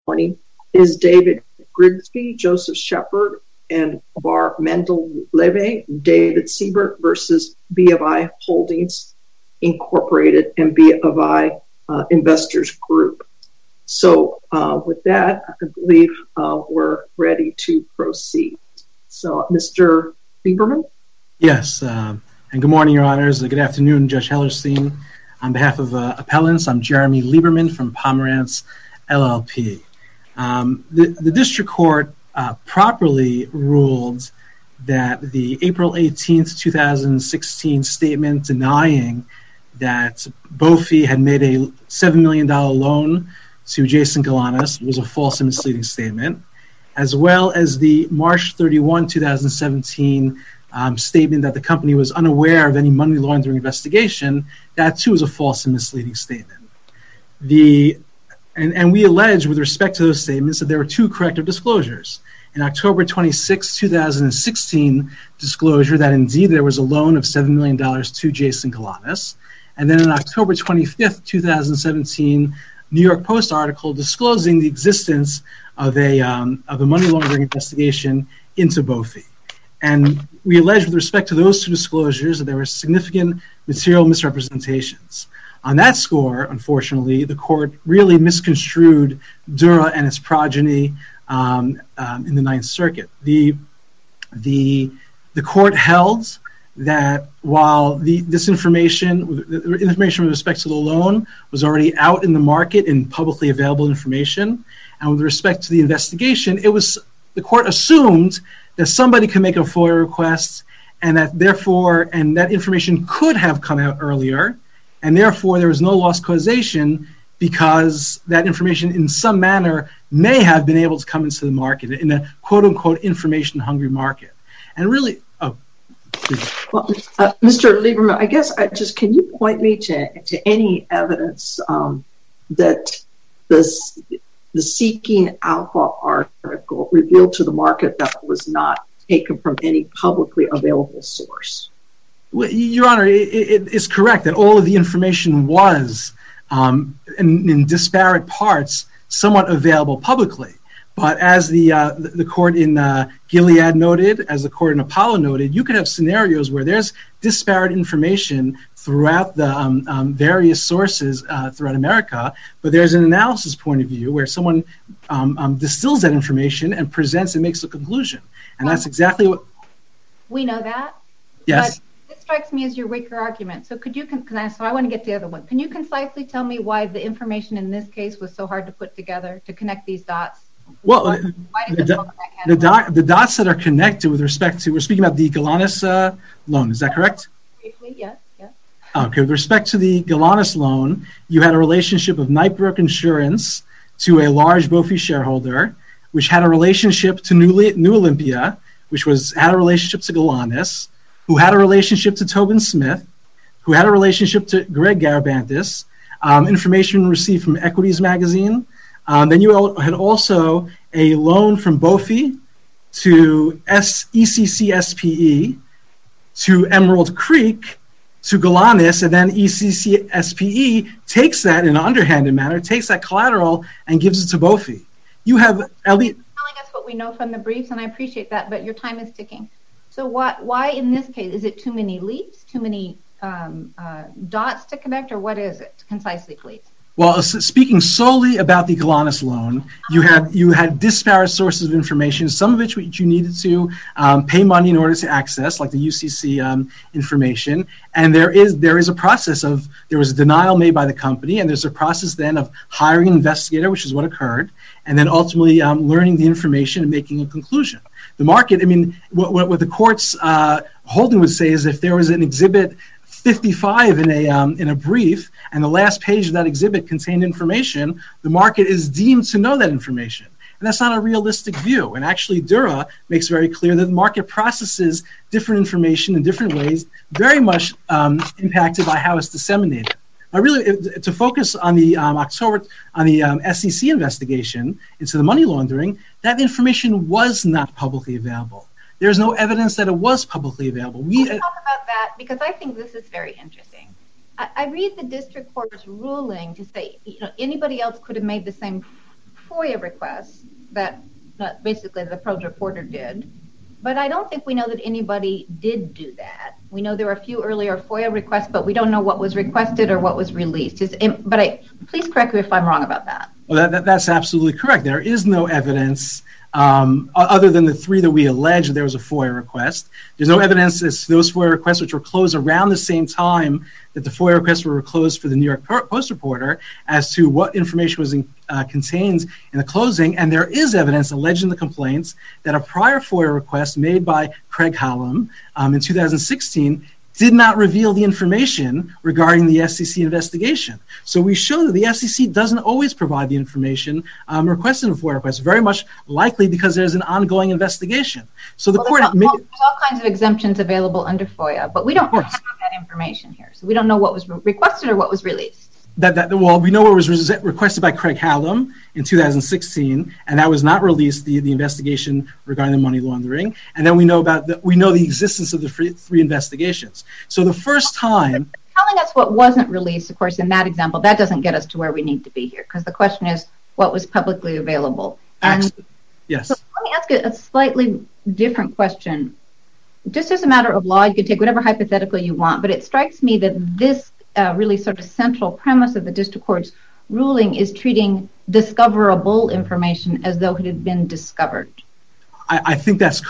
is David Grigsby, Joseph Shepard, and Bar Mendel-Leve, David Siebert versus BFI Holdings Incorporated and BFI Investors Group. So with that, I believe we're ready to proceed. So, Mr. Lieberman? Yes, and good morning, Your Honors. Good afternoon, Judge Hellerstein. On behalf of appellants, I'm Jeremy Lieberman from Pomerantz, LLP. The district court properly ruled that the April 18th, 2016 statement denying that BOFI had made a $7 million loan to Jason Galanis was a false and misleading statement, as well as the March 31, 2017 statement that the company was unaware of any money laundering investigation. That too is a false and misleading statement. And we allege with respect to those statements that there were two corrective disclosures. In October 26, 2016 disclosure that indeed there was a loan of $7 million to Jason Galanis, and then in October 25th, 2017 New York Post article disclosing the existence of a money laundering investigation into BOFI. And we allege with respect to those two disclosures that there were significant material misrepresentations. On that score, unfortunately, the court really misconstrued Dura and its progeny in the Ninth Circuit. The court held that while the information with respect to the loan was already out in the market in publicly available information, and with respect to the investigation, the court assumed that somebody could make a FOIA request, and that information could have come out earlier, and therefore there was no loss causation because that information in some manner may have been able to come into the market in a quote-unquote information-hungry market. And really, well, Mr. Lieberman, I guess can you point me to any evidence that the Seeking Alpha article revealed to the market that was not taken from any publicly available source? Well, Your Honor, it is correct that all of the information was in disparate parts somewhat available publicly. But as the court in Gilead noted, as the court in Apollo noted, you could have scenarios where there's disparate information throughout the various sources throughout America, but there's an analysis point of view where someone distills that information and presents and makes a conclusion. And that's exactly what... We know that. Yes. But this strikes me as your weaker argument. So I want to get to the other one. Can you concisely tell me why the information in this case was so hard to put together, to connect these dots? Well, the dots that are connected with respect to, we're speaking about the Galanis loan, is that correct? Briefly, yes. Okay, with respect to the Galanis loan, you had a relationship of Knightbrook Insurance to a large BOFI shareholder, which had a relationship to New Olympia, which had a relationship to Galanis, who had a relationship to Tobin Smith, who had a relationship to Greg Garabantis, information received from Equities Magazine. Then you had also a loan from BOFI to ECC SPE, to Emerald Creek, to Galanis, and then ECC SPE takes that in an underhanded manner, takes that collateral and gives it to BOFI. You have telling us what we know from the briefs, and I appreciate that, but your time is ticking. So why in this case, is it too many leaps, too many dots to connect, or what is it, concisely, please? Well, speaking solely about the Galanis loan, you had disparate sources of information, some of which you needed to pay money in order to access, like the UCC information. And there is a process there was a denial made by the company, and there's a process then of hiring an investigator, which is what occurred, and then ultimately learning the information and making a conclusion. The market, I mean, what the court's holding would say is if there was an exhibit 55 in a brief, and the last page of that exhibit contained information, the market is deemed to know that information. And that's not a realistic view. And actually, Dura makes very clear that the market processes different information in different ways, very much impacted by how it's disseminated. Now, really, to focus on the SEC investigation into the money laundering, that information was not publicly available. There's no evidence that it was publicly available. Let's talk about that, because I think this is very interesting. I read the district court's ruling to say, anybody else could have made the same FOIA requests that basically the Probes reporter did, but I don't think we know that anybody did do that. We know there were a few earlier FOIA requests, but we don't know what was requested or what was released. Please correct me if I'm wrong about that. Well, that's absolutely correct. There is no evidence other than the 3 that we allege there was a FOIA request. There's no evidence as to those FOIA requests which were closed around the same time that the FOIA requests were closed for the New York Post reporter as to what information was contained in the closing. And there is evidence alleged in the complaints that a prior FOIA request made by Craig Hallam in 2016 did not reveal the information regarding the SEC investigation. So we show that the SEC doesn't always provide the information requested in FOIA requests, very much likely because there's an ongoing investigation. So the court... There's all kinds of exemptions available under FOIA, but we don't have that information here. So we don't know what was requested or what was released. Well, we know what was requested by Craig Hallam in 2016, and that was not released, the investigation regarding the money laundering. And then we know the existence of the 3 investigations. So the first time... Telling us what wasn't released, of course, in that example, that doesn't get us to where we need to be here, because the question is what was publicly available. And yes. So let me ask a slightly different question. Just as a matter of law, you can take whatever hypothetical you want, but it strikes me that this really sort of central premise of the district court's ruling is treating discoverable information as though it had been discovered. I think that's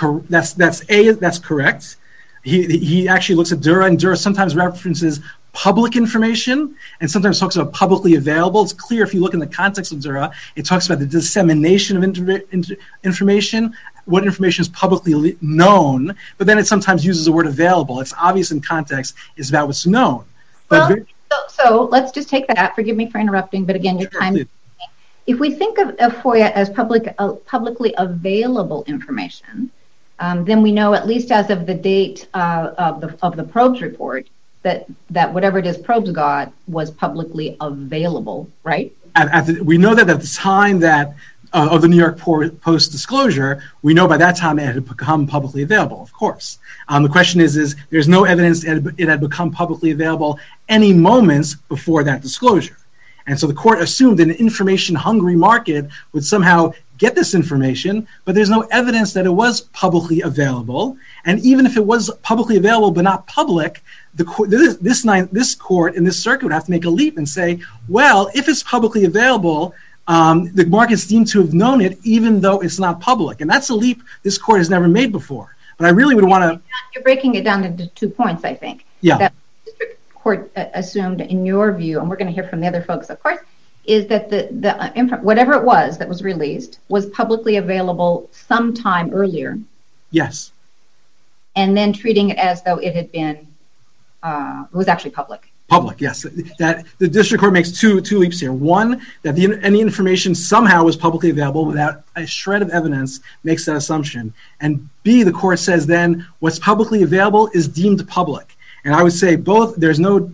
correct. He actually looks at Dura, and Dura sometimes references public information and sometimes talks about publicly available. It's clear if you look in the context of Dura, it talks about the dissemination of information, what information is publicly known, but then it sometimes uses the word available. It's obvious in context it's about what's known. So let's just take that. Forgive me for interrupting, but again, your time. If we think of FOIA as publicly available information, then we know, at least as of the date of the Probes report, that whatever it is Probes got was publicly available, right? We know that at the time of the New York Post disclosure, we know by that time it had become publicly available, of course. The question is there's no evidence it had become publicly available any moments before that disclosure. And so the court assumed an information-hungry market would somehow get this information, but there's no evidence that it was publicly available. And even if it was publicly available but not public, this court in this circuit would have to make a leap and say, well, if it's publicly available, the market's deemed to have known it even though it's not public. And that's a leap this court has never made before. But I really would want to... You're breaking it down into 2 points, I think. Yeah. That the district court assumed, in your view, and we're going to hear from the other folks, of course, is that the whatever it was that was released was publicly available sometime earlier. Yes. And then treating it as though it had been, it was actually public. Public, yes. That the district court makes two leaps here. One, that any information somehow was publicly available without a shred of evidence makes that assumption. And B, the court says then what's publicly available is deemed public. And I would say both. There's no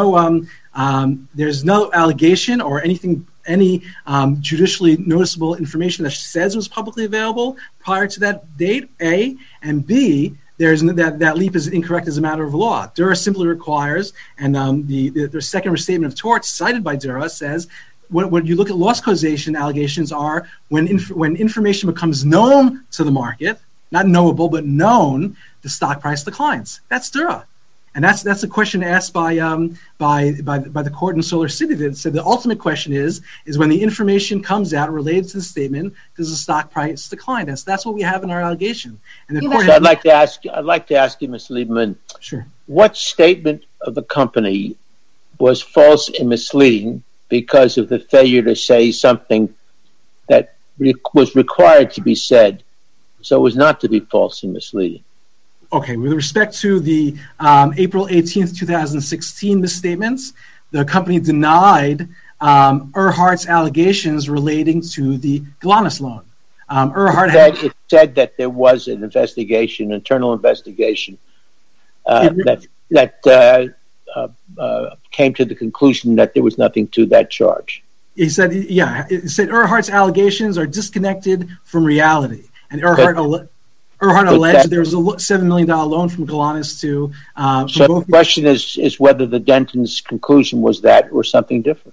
allegation or any judicially noticeable information that says it was publicly available prior to that date. A, and B, that leap is incorrect as a matter of law. Dura simply requires, and the second restatement of torts cited by Dura says, when you look at loss causation allegations are when information becomes known to the market, not knowable but known, the stock price declines. That's Dura. And that's a question asked by the court in Solar City that said the ultimate question is when the information comes out related to the statement, does the stock price decline? That's what we have in our allegation. And the court I'd like to ask you, Ms. Lieberman, sure, what statement of the company was false and misleading because of the failure to say something that was required to be said, so as not to be false and misleading? Okay, with respect to the April 18th, 2016 misstatements, the company denied Erhardt's allegations relating to the Golanus loan. It said that there was an investigation, internal investigation, that came to the conclusion that there was nothing to that charge. It said Erhardt's allegations are disconnected from reality, and Erhardt alleged there was a $7 million loan from Golanus to... So the question is whether the Denton's conclusion was that or something different.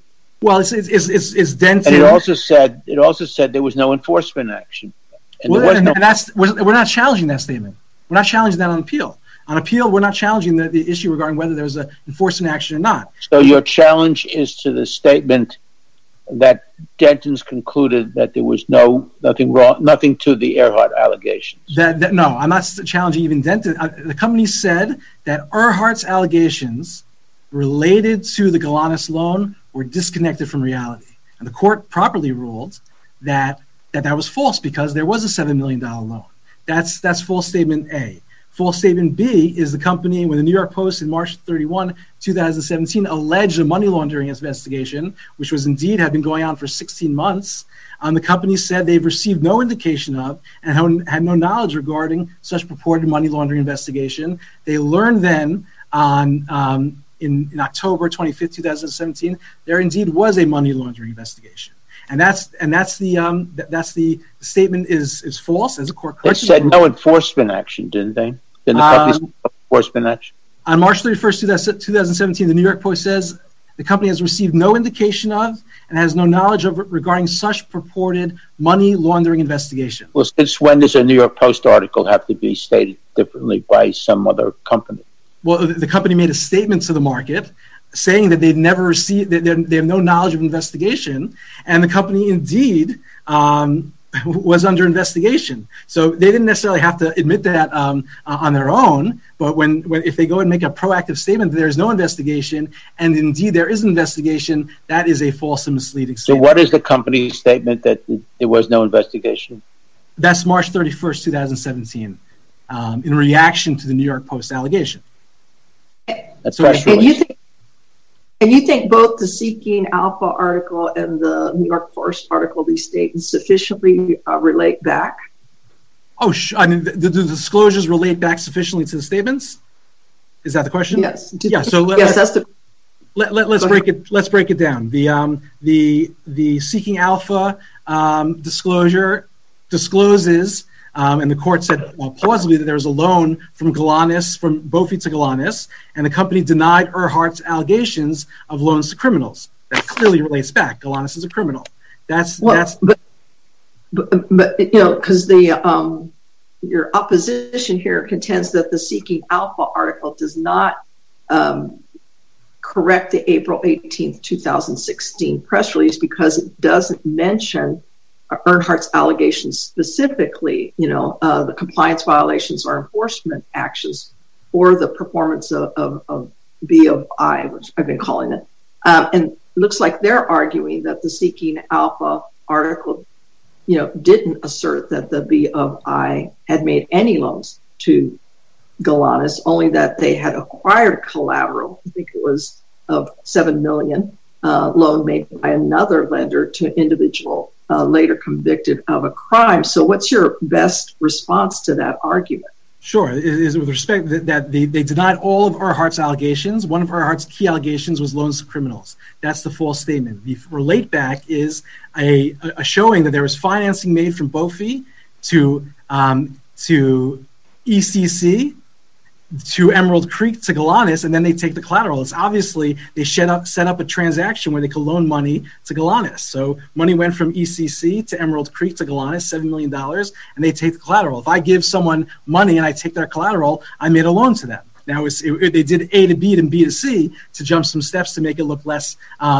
Well, it's dented. And it also said there was no enforcement action. And we're not challenging that statement. We're not challenging that on appeal. On appeal, we're not challenging the issue regarding whether there's an enforcement action or not. So your challenge is to the statement that Denton's concluded that there was nothing wrong, nothing to the Earhart allegations. No, I'm not challenging even Denton. The company said that Earhart's allegations related to the Galanis loan were disconnected from reality, and the court properly ruled that was false because there was a $7 million loan. That's false statement A. False statement B is the company, when the New York Post in March 31, 2017, alleged a money laundering investigation, which had been going on for 16 months. The company said they've received no indication of and had no knowledge regarding such purported money laundering investigation. They learned then in October 25, 2017, there indeed was a money laundering investigation. And that's the statement is false, as a court corrected. They said no enforcement action, didn't they? Didn't the company say no enforcement action? On March 31st, 2017, the New York Post says the company has received no indication of and has no knowledge of regarding such purported money laundering investigation. Well, since when does a New York Post article have to be stated differently by some other company? Well, the company made a statement to the market saying that they've never received, they have no knowledge of investigation, and the company indeed was under investigation. So they didn't necessarily have to admit that on their own, but if they go and make a proactive statement that there's no investigation, and indeed there is an investigation, that is a false and misleading statement. So what is the company's statement that there was no investigation? That's March 31st, 2017, in reaction to the New York Post allegation. And you think both the Seeking Alpha article and the New York Post article, these statements sufficiently relate back? I mean, the disclosures relate back sufficiently to the statements? Is that the question? Yes. Yeah. So let's break it down. The Seeking Alpha disclosure discloses. And the court said plausibly that there was a loan from Galanis, from Bofi to Galanis, and the company denied Earhart's allegations of loans to criminals. That clearly relates back. Galanis is a criminal. But because your opposition here contends that the Seeking Alpha article does not correct the April 18th, 2016 press release because it doesn't mention Earhart's allegations specifically, the compliance violations or enforcement actions or the performance of B of I, which I've been calling it. And it looks like they're arguing that the Seeking Alpha article, didn't assert that the B of I had made any loans to Galanis, only that they had acquired collateral. I think it was of $7 million loan made by another lender to an individual later convicted of a crime. So what's your best response to that argument? Sure. It is with respect that they denied all of Earhart's allegations. One of Earhart's key allegations was loans to criminals. That's the false statement. The relate back is a showing that there was financing made from Bofi to ECC, to Emerald Creek, to Galanis, and then they take the collateral. It's obviously they set up a transaction where they could loan money to Galanis. So money went from ECC to Emerald Creek to Galanis, $7 million, and they take the collateral. If I give someone money and I take their collateral, I made a loan to them. Now they did A to B and B to C to jump some steps to make it look less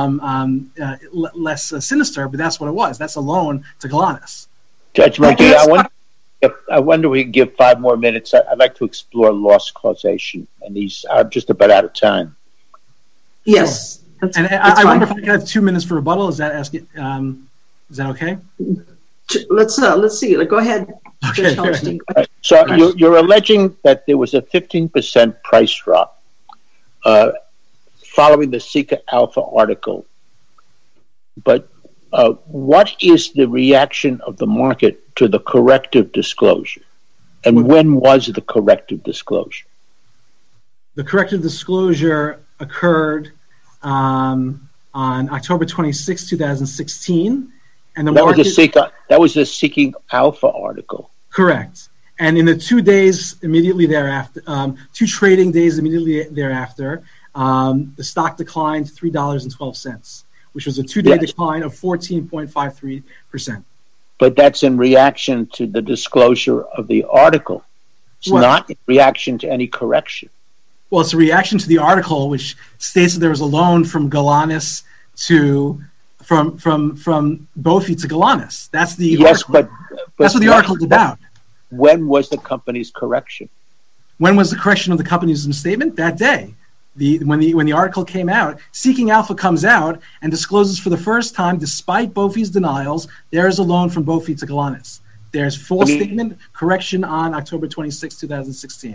sinister, but that's what it was. That's a loan to Galanis. Judge McGee, I wonder if we can give 5 more minutes. I'd like to explore loss causation, and these are just about out of time. Yes. Sure. And I wonder if I can have 2 minutes for rebuttal. Is that okay? Let's see. Go ahead. Okay. Right. So you're alleging that there was a 15% price drop following the Seeking Alpha article, but what is the reaction of the market to the corrective disclosure? And when was the corrective disclosure? The corrective disclosure occurred on October 26, 2016. And that was the Seeking Alpha article. Correct. And in the 2 days immediately thereafter, 2 trading days immediately thereafter, the stock declined $3.12. which was a two-day decline of 14.53%. But that's in reaction to the disclosure of the article. It's not in reaction to any correction. Well, it's a reaction to the article, which states that there was a loan from Galanis from Bofi to Galanis. That's the article. But that's what the article is about. When was the company's correction? When was the correction of the company's misstatement? That day. When the article came out, Seeking Alpha comes out and discloses for the first time, despite Bofi's denials, there is a loan from Bofi to Galanis. There's false statement correction on October 26, 2016.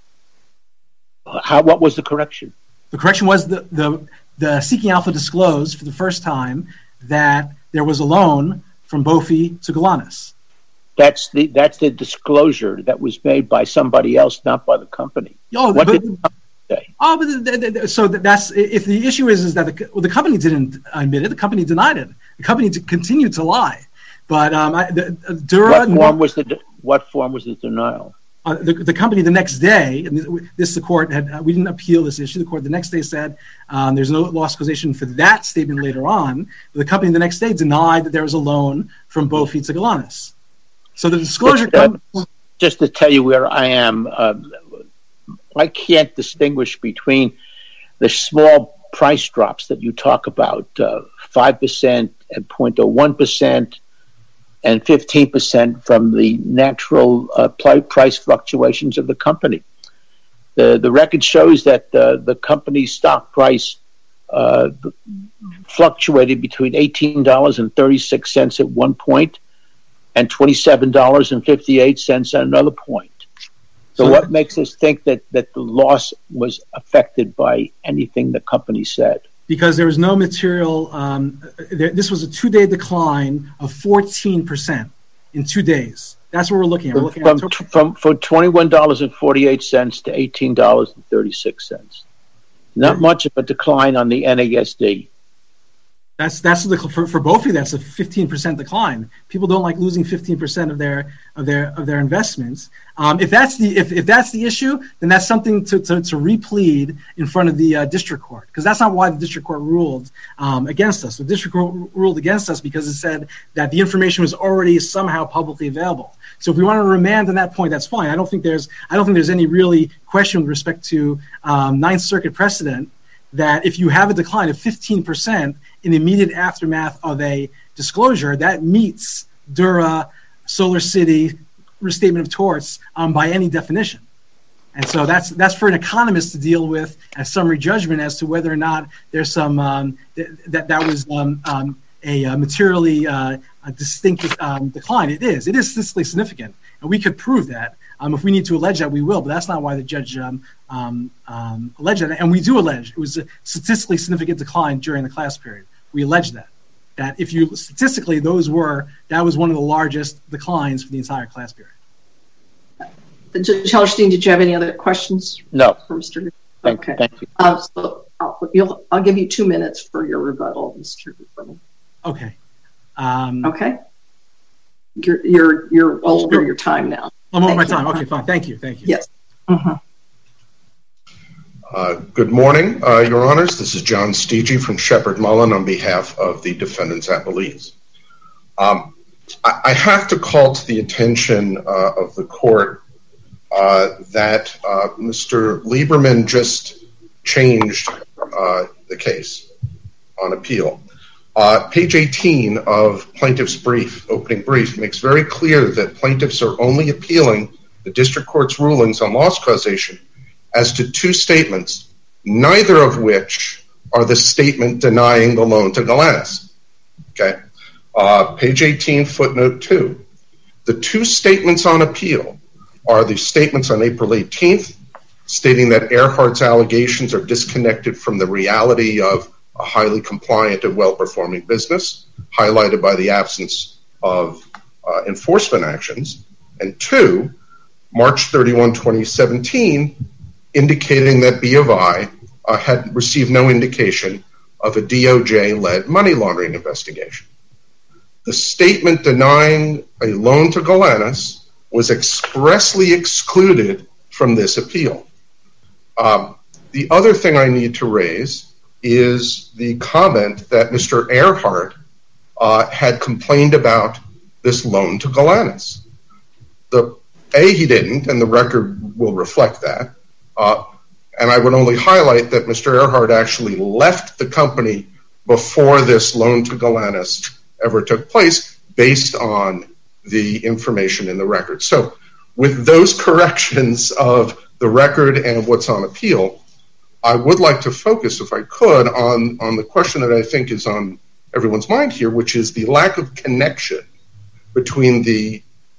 What was the correction? The correction was the Seeking Alpha disclosed for the first time that there was a loan from Bofi to Galanis. That's the disclosure that was made by somebody else, not by the company. What did the company say? So that's if the issue is that the company didn't admit it, the company denied it. The company continued to lie. But what form was the denial? The company the next day, and the court we didn't appeal this issue. The court the next day said there's no loss causation for that statement later on. The company the next day denied that there was a loan from Bofi to Galanis. So the disclosure just to tell you where I am, I can't distinguish between the small price drops that you talk about, 5% and 0.01%. And 15% from the natural price fluctuations of the company. The record shows that the company's stock price fluctuated between $18.36 at one point and $27.58 at another point. So what makes us think that the loss was affected by anything the company said? Because there was no material, this was a two-day decline of 14% in 2 days. That's what we're looking at. From $21.48 to $18.36. Not much of a decline on the NASD. That's for Bofi. That's a 15% decline. People don't like losing 15% of their investments. If that's the issue, then that's something to replead in front of the district court, because that's not why the district court ruled against us. The district court ruled against us because it said that the information was already somehow publicly available. So if we want to remand on that point, that's fine. I don't think there's any really question with respect to Ninth Circuit precedent that if you have a decline of 15% in the immediate aftermath of a disclosure, that meets Dura, Solar City, restatement of torts by any definition. And so that's for an economist to deal with as summary judgment as to whether or not there's some that was a materially distinct decline. It is statistically significant, and we could prove that. If we need to allege that, we will, but that's not why the judge alleged it. And we do allege it was a statistically significant decline during the class period. We allege that if you statistically that was one of the largest declines for the entire class period. Judge Hellerstein, did you have any other questions? No. For Mr. Thank you. So I'll give you 2 minutes for your rebuttal, Mr. Lieberman. Okay. Okay. You're over your time now. I'm over my time. Okay, fine. Thank you. Yes. Mm-hmm. Good morning, Your Honors. This is John Steege from Shepard Mullen on behalf of the defendants appellees. I have to call to the attention of the court that Mr. Lieberman just changed the case on appeal. Page 18 of plaintiff's opening brief, makes very clear that plaintiffs are only appealing the district court's rulings on loss causation as to 2 statements, neither of which are the statement denying the loan to Galanis. Okay. Page 18, footnote 2. The 2 statements on appeal are the statements on April 18th, stating that Earhart's allegations are disconnected from the reality of a highly compliant and well-performing business, highlighted by the absence of enforcement actions. And 2, March 31, 2017, indicating that B of I had received no indication of a DOJ-led money laundering investigation. The statement denying a loan to Galanis was expressly excluded from this appeal. The other thing I need to raise is the comment that Mr. Earhart had complained about this loan to Galanis. He didn't, and the record will reflect that. And I would only highlight that Mr. Earhart actually left the company before this loan to Galanis ever took place, based on the information in the record. So with those corrections of the record and what's on appeal, I would like to focus, if I could, on the question that I think is on everyone's mind here, which is the lack of connection between the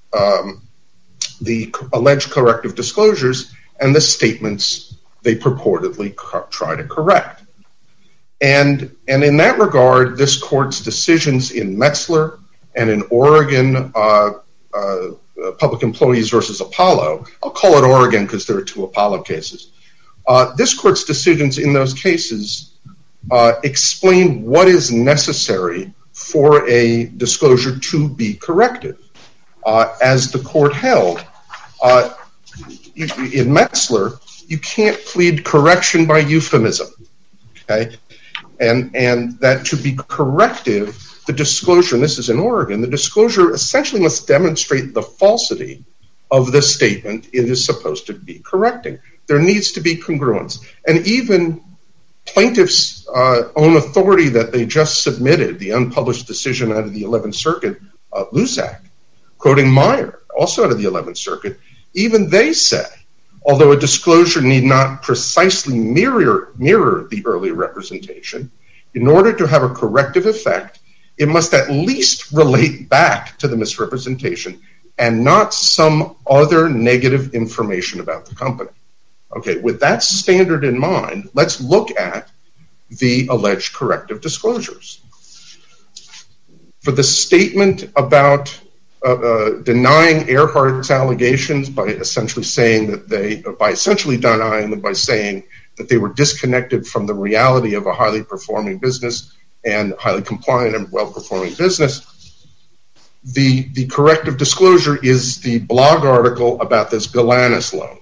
alleged corrective disclosures and the statements they purportedly try to correct. And in that regard, this court's decisions in Metzler and in Oregon Public Employees versus Apollo, I'll call it Oregon because there are two Apollo cases, this court's decisions in those cases explain what is necessary for a disclosure to be corrective. As the court held, in Metzler, you can't plead correction by euphemism, okay? And that to be corrective, the disclosure, and this is in Oregon, the disclosure essentially must demonstrate the falsity of the statement it is supposed to be correcting. There needs to be congruence. And even plaintiffs' own authority that they just submitted, the unpublished decision out of the 11th Circuit, Luzak, quoting Meyer, also out of the 11th Circuit, even they say, although a disclosure need not precisely mirror the earlier representation, in order to have a corrective effect, it must at least relate back to the misrepresentation and not some other negative information about the company. Okay, with that standard in mind, let's look at the alleged corrective disclosures. For the statement about denying Earhart's allegations by essentially denying them by saying that they were disconnected from the reality of a highly performing business and highly compliant and well-performing business, the corrective disclosure is the blog article about this Galanis loan.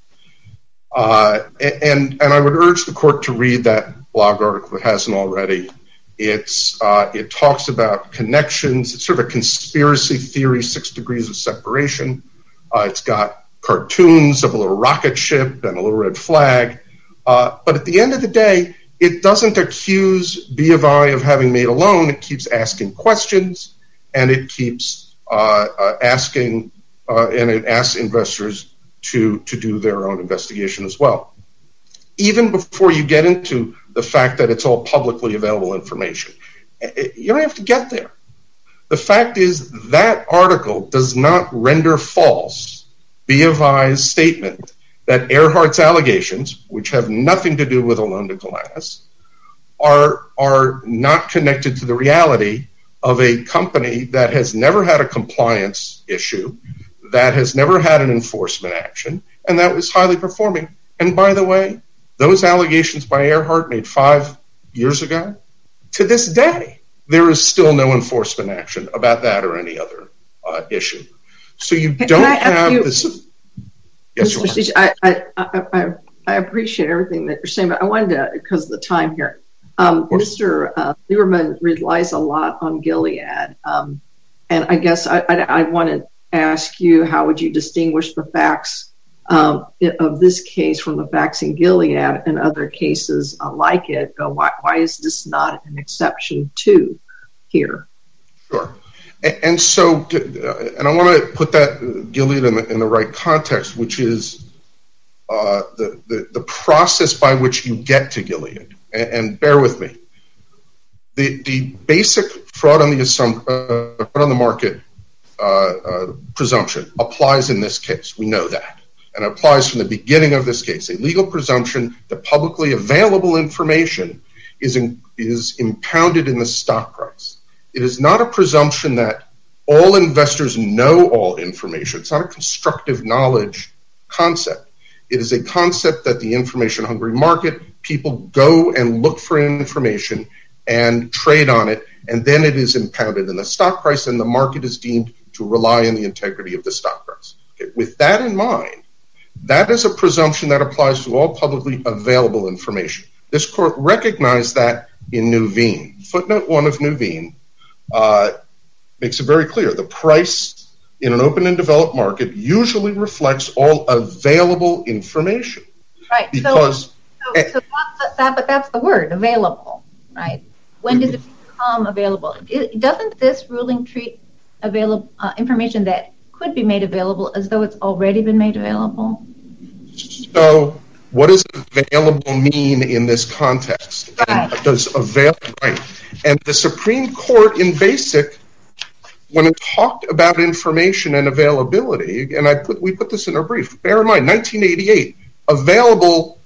And I would urge the court to read that blog article if it hasn't already. It talks about connections. It's sort of a conspiracy theory, 6 degrees of separation. It's got cartoons of a little rocket ship and a little red flag. But at the end of the day, it doesn't accuse B of I of having made a loan. It keeps asking questions, and it keeps asking, and it asks investors to do their own investigation as well. Even before you get into the fact that it's all publicly available information, you don't have to get there. The fact is that article does not render false B of I's statement that Earhart's allegations, which have nothing to do with a loan to Galanis, are not connected to the reality of a company that has never had a compliance issue, that has never had an enforcement action, and that was highly performing. And by the way, those allegations by Earhart made 5 years ago, to this day, there is still no enforcement action about that or any other issue. So you don't have this. Yes, Mr. Stich, I appreciate everything that you're saying, but I wanted to, because of the time here, Mr. Lieberman relies a lot on Gilead, and I guess I want to ask you, how would you distinguish the facts of this case from the facts in Gilead and other cases like it? Why is this not an exception to here? Sure. And so, and I want to put that Gilead in the right context, which is the process by which you get to Gilead. And bear with me. The basic fraud on the market presumption applies in this case. We know that. And it applies from the beginning of this case. A legal presumption that publicly available information is impounded in the stock price. It is not a presumption that all investors know all information. It's not a constructive knowledge concept. It is a concept that the information-hungry market, people go and look for information and trade on it, and then it is impounded in the stock price, and the market is deemed to rely on the integrity of the stock price. Okay. With that in mind, that is a presumption that applies to all publicly available information. This court recognized that in Nuveen. Footnote 1 of Nuveen makes it very clear. The price in an open and developed market usually reflects all available information. Right. Because but that's the word, available, right? When does it become available? Doesn't this ruling treat available information that could be made available as though it's already been made available? So what does available mean in this context? Right. Right. And the Supreme Court in BASIC, when it talked about information and availability, and we put this in our brief, bear in mind, 1988, available,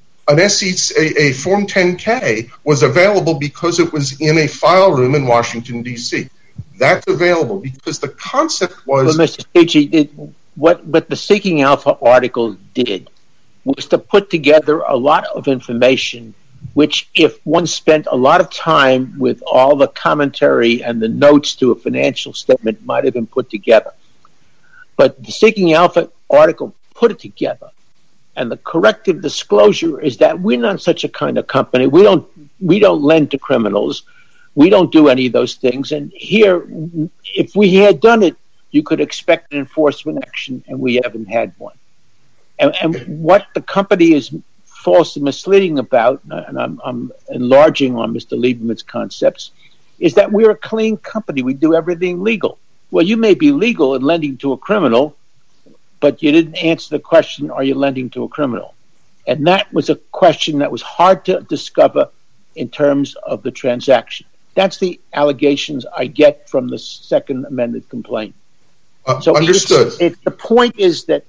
a Form 10K was available because it was in a file room in Washington, D.C. That's available because the concept was... Well, Mr. Stacey, what the Seeking Alpha article did was to put together a lot of information which, if one spent a lot of time with all the commentary and the notes to a financial statement, might have been put together. But the Seeking Alpha article put it together. And the corrective disclosure is that we're not such a kind of company. We don't lend to criminals. We don't do any of those things. And here, if we had done it, you could expect an enforcement action, and we haven't had one. And what the company is false and misleading about, and I'm enlarging on Mr. Lieberman's concepts, is that we're a clean company. We do everything legal. Well, you may be legal in lending to a criminal, but you didn't answer the question, are you lending to a criminal? And that was a question that was hard to discover in terms of the transaction. That's the allegations I get from the second amended complaint. So understood. The point is that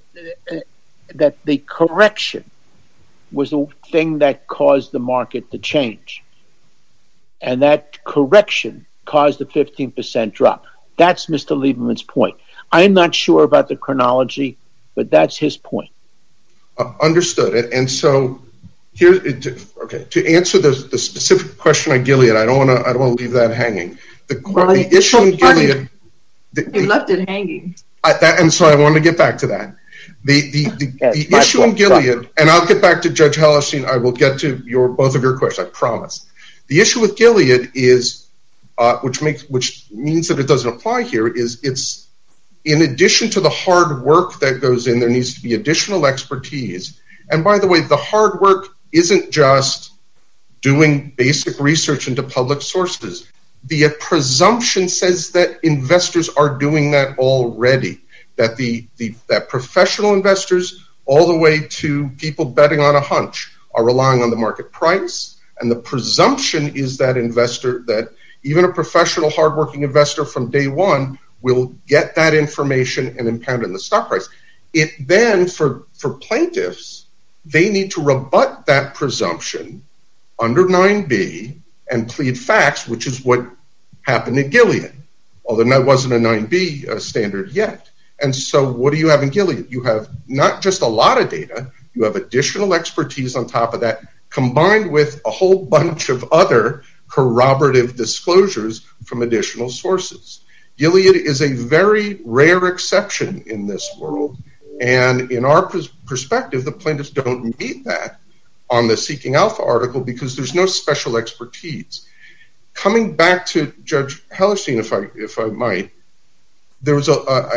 the correction was the thing that caused the market to change. And that correction caused a 15% drop. That's Mr. Lieberman's point. I'm not sure about the chronology, but that's his point. Understood. And so here, to answer the specific question on Gilead, I don't want to leave that hanging. The issue in Gilead, you left it hanging. And so I want to get back to that. The issue in Gilead, and I'll get back to Judge Hellerstein. I will get to both of your questions, I promise. The issue with Gilead is, which means that it doesn't apply here, is it's in addition to the hard work that goes in, there needs to be additional expertise. And by the way, the hard work isn't just doing basic research into public sources. The presumption says that investors are doing that already, that that professional investors, all the way to people betting on a hunch, are relying on the market price. And the presumption is that even a professional, hardworking investor from day one will get that information and impound it in the stock price. It then, for plaintiffs, they need to rebut that presumption under 9B and plead facts, which is what happened in Gilead, although that wasn't a 9B standard yet. And so what do you have in Gilead? You have not just a lot of data, you have additional expertise on top of that, combined with a whole bunch of other corroborative disclosures from additional sources. Gilead is a very rare exception in this world, and in our perspective, the plaintiffs don't meet that on the Seeking Alpha article because there's no special expertise. Coming back to Judge Hellerstein, if I might, there was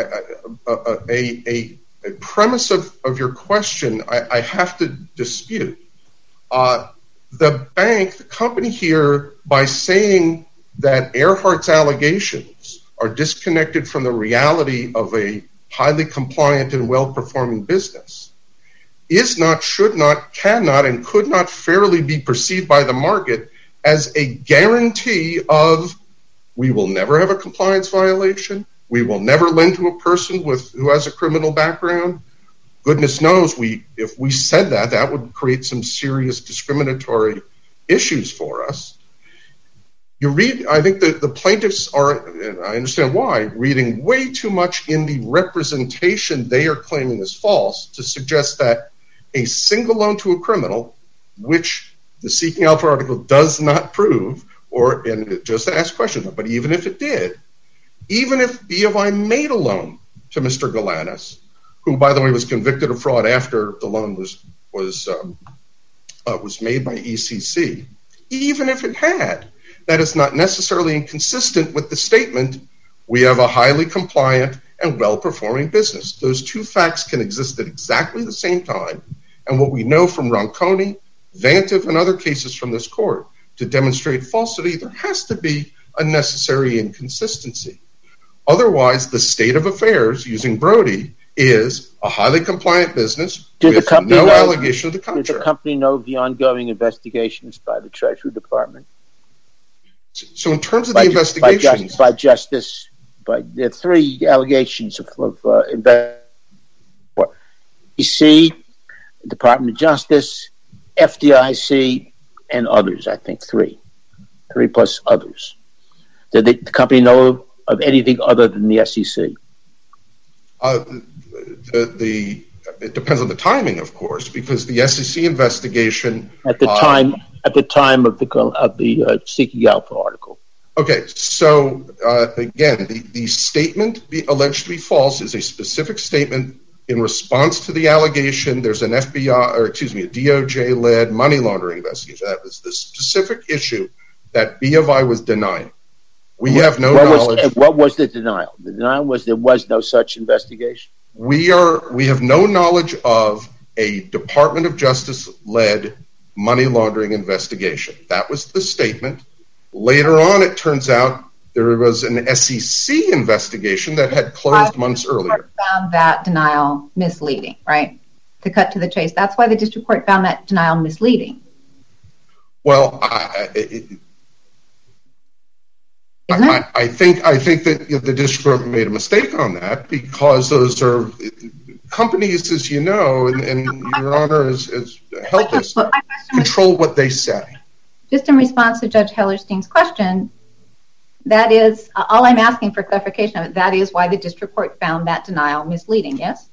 a premise of your question I have to dispute. The company here, by saying that Earhart's allegations are disconnected from the reality of a highly compliant and well-performing business, is not, should not, cannot, and could not fairly be perceived by the market as a guarantee of we will never have a compliance violation, we will never lend to a person who has a criminal background. Goodness knows, if we said that would create some serious discriminatory issues for us. I think the plaintiffs are, and I understand why, reading way too much in the representation they are claiming is false to suggest that a single loan to a criminal, which the Seeking Alpha article does not prove, and it just asked questions, but even if it did, even if BofI made a loan to Mr. Galanis, who, by the way, was convicted of fraud after the loan was was made by ECC, even if it had, that is not necessarily inconsistent with the statement, we have a highly compliant and well-performing business. Those two facts can exist at exactly the same time, and what we know from Ronconi, Vantive, and other cases from this court, to demonstrate falsity, there has to be a necessary inconsistency. Otherwise, the state of affairs, using Brody, is a highly compliant business with no allegation of the contrary. Did the company know of the ongoing investigations by the Treasury Department? So in terms of the investigations... By the three allegations of EC, Department of Justice, FDIC, and others, I think three plus others. Did the company know of anything other than the SEC? It depends on the timing, of course, because the SEC investigation at the time of the Seeking Alpha article. Okay, so again, the statement alleged to be false is a specific statement in response to the allegation. There's an DOJ-led money laundering investigation. That was the specific issue that B of I was denying. We have no knowledge. What was the denial? The denial was there was no such investigation. We have no knowledge of a Department of Justice-led money laundering investigation. That was the statement. Later on, it turns out there was an SEC investigation that had closed months earlier. The district court found that denial misleading, right? To cut to the chase. That's why the district court found that denial misleading. Well, I think that the district court made a mistake on that because those are companies, as you know, and Your Honor has helped us control what they say. Just in response to Judge Hellerstein's question, that is, all I'm asking for clarification of it, that is why the district court found that denial misleading, yes?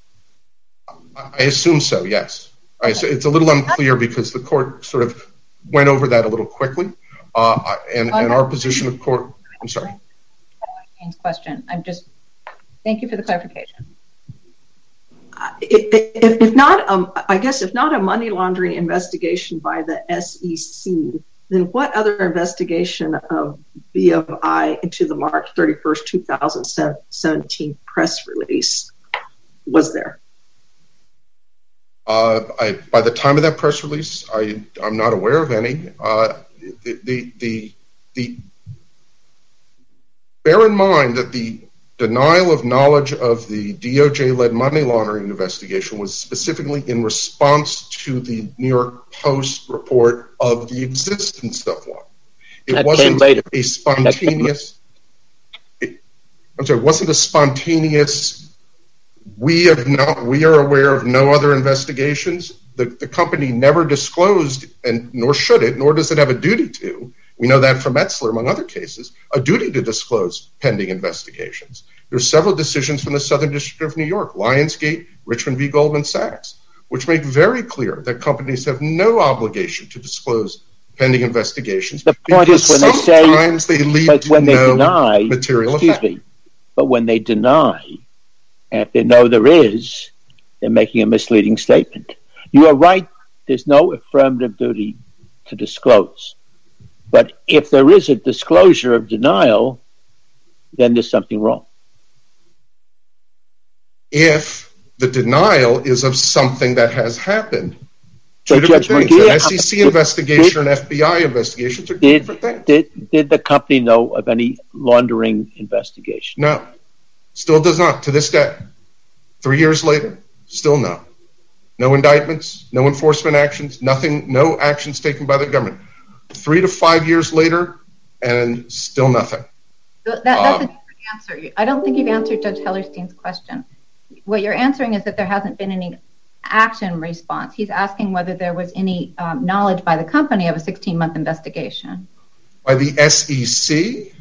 I assume so, yes. Okay. It's a little unclear because the court sort of went over that a little quickly. And our position of court, I'm sorry. Question. Thank you for the clarification. If not a money laundering investigation by the SEC, then what other investigation of B of I into the March 31st, 2017 press release was there? By the time of that press release, I'm not aware of any. Bear in mind that the denial of knowledge of the DOJ-led money laundering investigation was specifically in response to the New York Post report of the existence of one. It wasn't a spontaneous. It wasn't a spontaneous. We are aware of no other investigations. The company never disclosed, and nor should it, nor does it have a duty to. We know that from Etzler, among other cases, a duty to disclose pending investigations. There's several decisions from the Southern District of New York, Lionsgate, Richmond v. Goldman Sachs, which make very clear that companies have no obligation to disclose pending investigations. The point is when sometimes they lead to no material effect. But when they deny, and if they know there is, they're making a misleading statement. You are right, there's no affirmative duty to disclose. But if there is a disclosure of denial, then there's something wrong. If the denial is of something that has happened. So Judge McGee, an SEC investigation and FBI investigations are different things. Did the company know of any laundering investigation? No. Still does not. To this day. 3 years later, still no. No indictments, no enforcement actions, nothing, no actions taken by the government. 3 to 5 years later, and still nothing. That's a different answer. I don't think you've answered Judge Hellerstein's question. What you're answering is that there hasn't been any action response. He's asking whether there was any knowledge by the company of a 16-month investigation. By the SEC?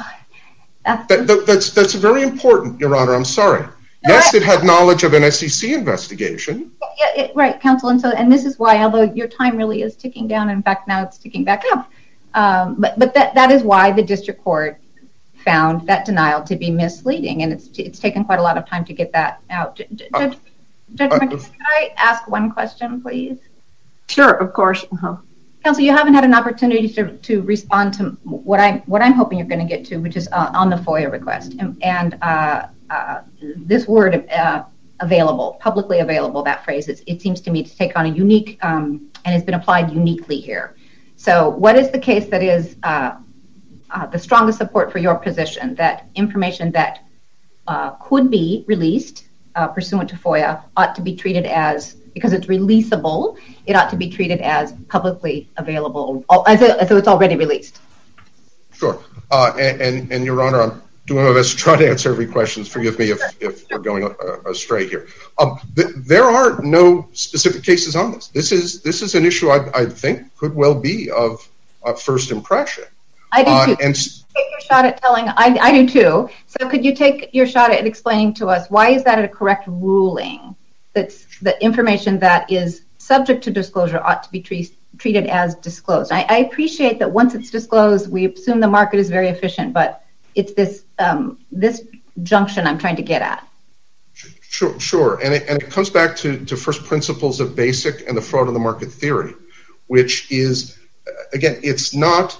That's very important, Your Honor. I'm sorry. Yes, it had knowledge of an SEC investigation. Yeah, right, counsel. And this is why, although your time really is ticking down, in fact, now it's ticking back up. But that is why the district court found that denial to be misleading, and it's taken quite a lot of time to get that out. Judge McGee, could I ask one question, please? Sure, of course. Uh-huh. Counsel, you haven't had an opportunity to respond to what I'm hoping you're going to get to, which is on the FOIA request and this word available, publicly available. That phrase, it seems to me to take on a unique and has been applied uniquely here. So, what is the case that is the strongest support for your position that information that could be released pursuant to FOIA ought to be treated as, because it's releasable, it ought to be treated as publicly available, as though it's already released? Sure. And Your Honor, I'm doing my best to try to answer every question. Forgive me if we're going astray here. There are no specific cases on this. This is an issue I think could well be of first impression. I do too. Take your shot at telling. I do too. So could you take your shot at explaining to us why is that a correct ruling? That's the information that is subject to disclosure ought to be treated as disclosed. I appreciate that once it's disclosed, we assume the market is very efficient, but it's this junction I'm trying to get at. Sure. And it comes back to first principles of BASIC and the fraud in the market theory, which is, again, it's not.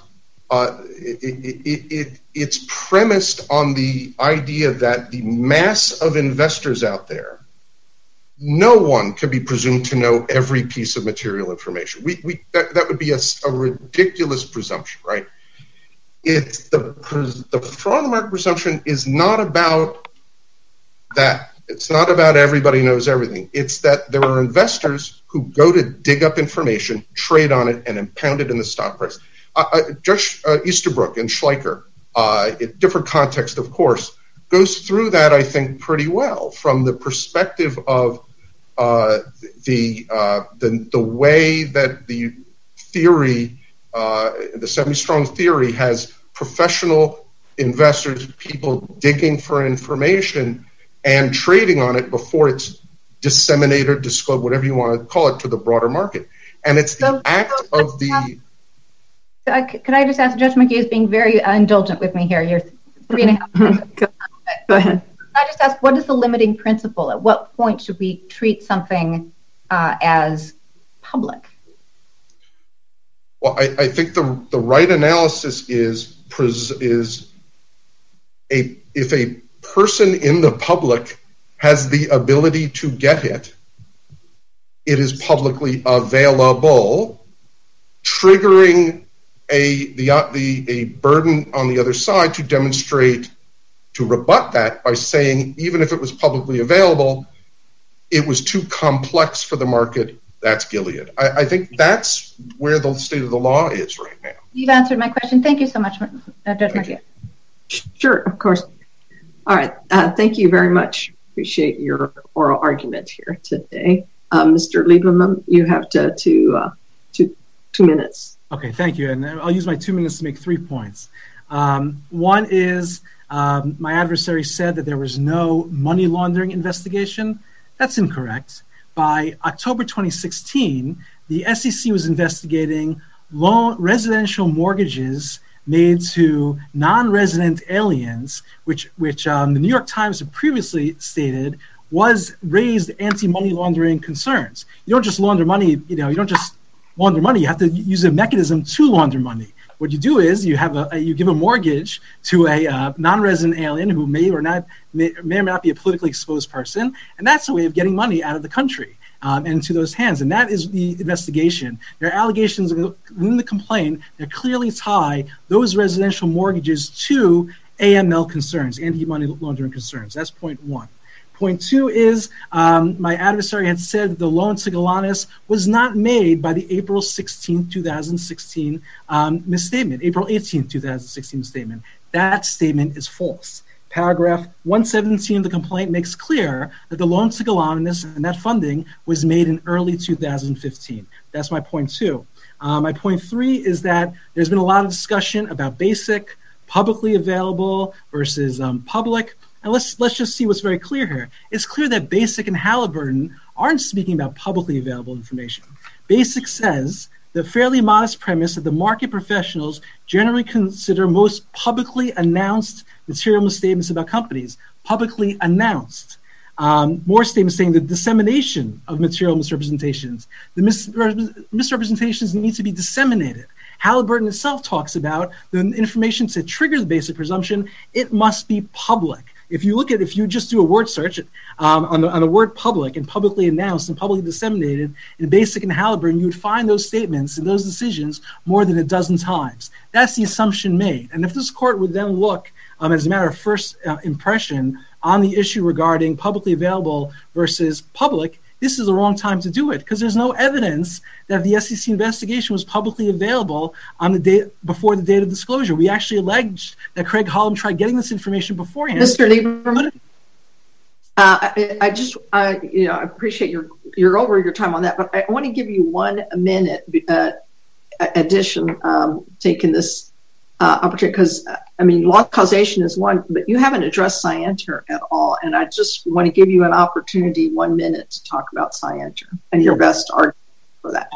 It's premised on the idea that the mass of investors out there, no one can be presumed to know every piece of material information. That would be a ridiculous presumption, right? It's the fraud in the market presumption is not about that. It's not about everybody knows everything. It's that there are investors who go to dig up information, trade on it, and impound it in the stock price. Judge Easterbrook and Schleicher, in different context, of course, goes through that, I think, pretty well from the perspective of the way that the theory, the semi-strong theory, has professional investors, people digging for information and trading on it before it's disseminated, disclosed, whatever you want to call it, to the broader market. And it's the act of the... Could I just ask, Judge McGee is being very indulgent with me here. You're 3.5 minutes. Go ahead. Can I just ask, what is the limiting principle? At what point should we treat something as public? Well, I think the right analysis is if a person in the public has the ability to get it, it is publicly available, triggering a burden on the other side to demonstrate, to rebut that by saying, even if it was publicly available, it was too complex for the market. That's Gilead. I think that's where the state of the law is right now. You've answered my question. Thank you so much, Judge McGee. Sure, of course. All right. Thank you very much. Appreciate your oral argument here today. Mr. Lieberman, you have 2 minutes. Okay, thank you. And I'll use my 2 minutes to make 3 points. One is my adversary said that there was no money laundering investigation. That's incorrect. By October 2016, the SEC was investigating residential mortgages made to non-resident aliens, which the New York Times had previously stated raised anti-money laundering concerns. You don't just launder money, you don't just launder money, you have to use a mechanism to launder money. What you do is you give a mortgage to a non-resident alien who may or may not be a politically exposed person, and that's a way of getting money out of the country and into those hands. And that is the investigation. There are allegations in the complaint that clearly tie those residential mortgages to AML concerns, anti-money laundering concerns. That's point one. Point two is my adversary had said that the loan to Galanis was not made by the April 16, 2016 misstatement, April 18, 2016 statement. That statement is false. Paragraph 117 of the complaint makes clear that the loan to Galanis and that funding was made in early 2015. That's my point two. My point three is that there's been a lot of discussion about basic, publicly available versus public. And let's just see what's very clear here. It's clear that Basic and Halliburton aren't speaking about publicly available information. Basic says the fairly modest premise that the market professionals generally consider most publicly announced material misstatements about companies. Publicly announced. more statements saying the dissemination of material misrepresentations. The misrepresentations need to be disseminated. Halliburton itself talks about the information to trigger the basic presumption, it must be public. If you just do a word search on the word public and publicly announced and publicly disseminated in Basic and Halliburton, you would find those statements and those decisions more than a dozen times. That's the assumption made. And if this court would then look, as a matter of first impression, on the issue regarding publicly available versus public, this is the wrong time to do it because there's no evidence that the SEC investigation was publicly available on the date before the date of disclosure. We actually alleged that Craig Hollum tried getting this information beforehand. Mr. Lieberman, I appreciate you're over your time on that, but I want to give you 1 minute addition taking this opportunity because loss causation is one, but you haven't addressed Scienter at all, and I just want to give you an opportunity, 1 minute, to talk about Scienter and your best argument for that.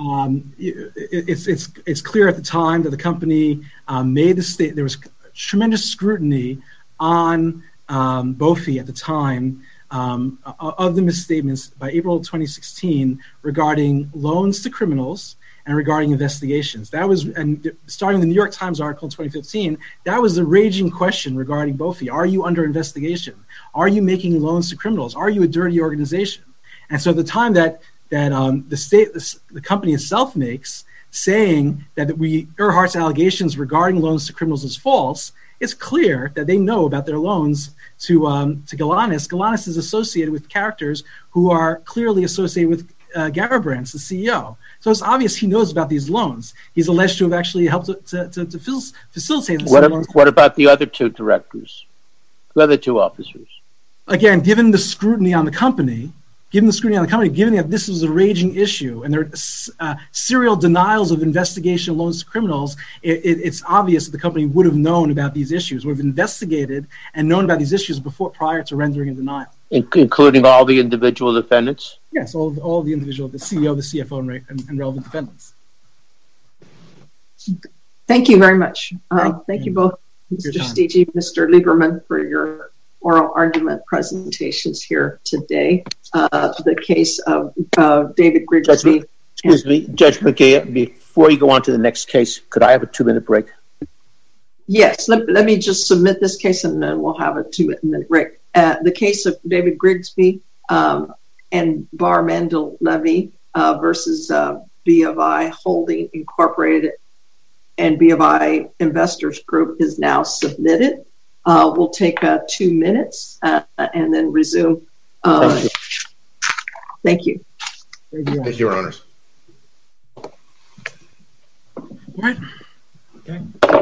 It's clear at the time that the company made the state. There was tremendous scrutiny on BOFI at the time of the misstatements by April 2016 regarding loans to criminals and regarding investigations. That was, and starting the New York Times article in 2015, that was the raging question regarding BOFI. Are you under investigation? Are you making loans to criminals? Are you a dirty organization? And so at the time that the company itself makes, saying that Earhart's allegations regarding loans to criminals is false, it's clear that they know about their loans to Galanis. Galanis is associated with characters who are clearly associated with Garabrandt, the CEO. So it's obvious he knows about these loans. He's alleged to have actually helped to facilitate this. What about the other 2 directors, the other 2 officers? Again, given the scrutiny on the company, given that this was a raging issue and there are serial denials of investigation of loans to criminals, it's obvious that the company would have known about these issues, would have investigated and known about these issues prior to rendering a denial. Including all the individual defendants? Yes, all the individual, the CEO, the CFO, and relevant defendants. Thank you very much. Thank you both, Mr. Steege, Mr. Lieberman, for your oral argument presentations here today. The case of David Grigsby. Excuse me, Judge McGee, before you go on to the next case, could I have a 2-minute break? Yes, let me just submit this case and then we'll have a 2-minute break. The case of David Grigsby and Bar Mandel Levy versus B of I Holding Incorporated and B of I Investors Group is now submitted. We'll take 2 minutes and then resume. Thank you. Thank you, Your Honors. All right. Okay.